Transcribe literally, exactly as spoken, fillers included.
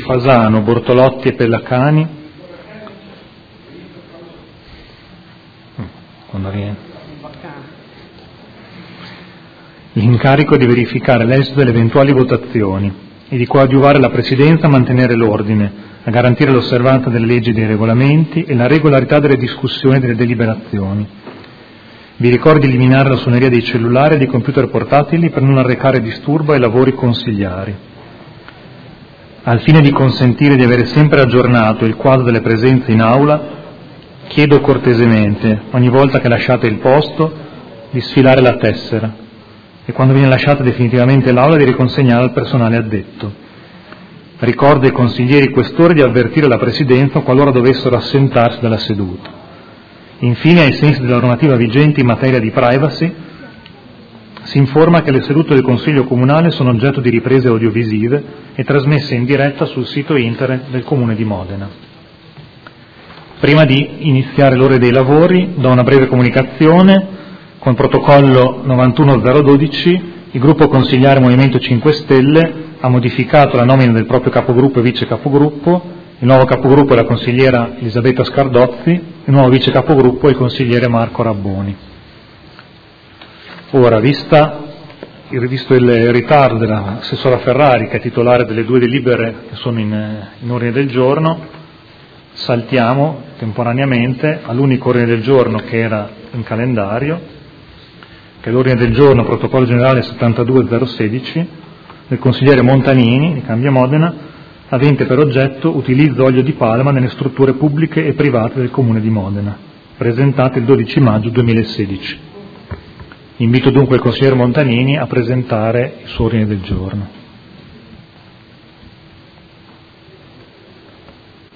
Fasano, Bortolotti e Pellacani. Quando viene. L'incarico di verificare l'esito delle eventuali votazioni e di coadiuvare la Presidenza a mantenere l'ordine, a garantire l'osservanza delle leggi e dei regolamenti e la regolarità delle discussioni e delle deliberazioni. Vi ricordo di eliminare la suoneria dei cellulari e dei computer portatili per non arrecare disturbo ai lavori consigliari. Al fine di consentire di avere sempre aggiornato il quadro delle presenze in aula, chiedo cortesemente, ogni volta che lasciate il posto, di sfilare la tessera e quando viene lasciata definitivamente l'aula di riconsegnare al personale addetto. Ricordo ai consiglieri questori di avvertire la Presidenza qualora dovessero assentarsi dalla seduta. Infine, ai sensi della normativa vigente in materia di privacy, si informa che le sedute del Consiglio Comunale sono oggetto di riprese audiovisive e trasmesse in diretta sul sito internet del Comune di Modena. Prima di iniziare l'ora dei lavori, do una breve comunicazione. Con protocollo novantuno zero dodici, il gruppo consigliare Movimento cinque Stelle ha modificato la nomina del proprio capogruppo e vice capogruppo. Il nuovo capogruppo è la consigliera Elisabetta Scardozzi, il nuovo vice capogruppo è il consigliere Marco Rabboni. Ora, vista, visto il ritardo dell'assessora Ferrari, che è titolare delle due delibere che sono in, in ordine del giorno, saltiamo temporaneamente all'unico ordine del giorno che era in calendario, che è l'ordine del giorno protocollo generale settantadue zero sedici del consigliere Montanini di Cambia Modena, avente per oggetto utilizzo olio di palma nelle strutture pubbliche e private del Comune di Modena, presentate il dodici maggio duemilasedici. Invito dunque il consigliere Montanini a presentare il suo ordine del giorno.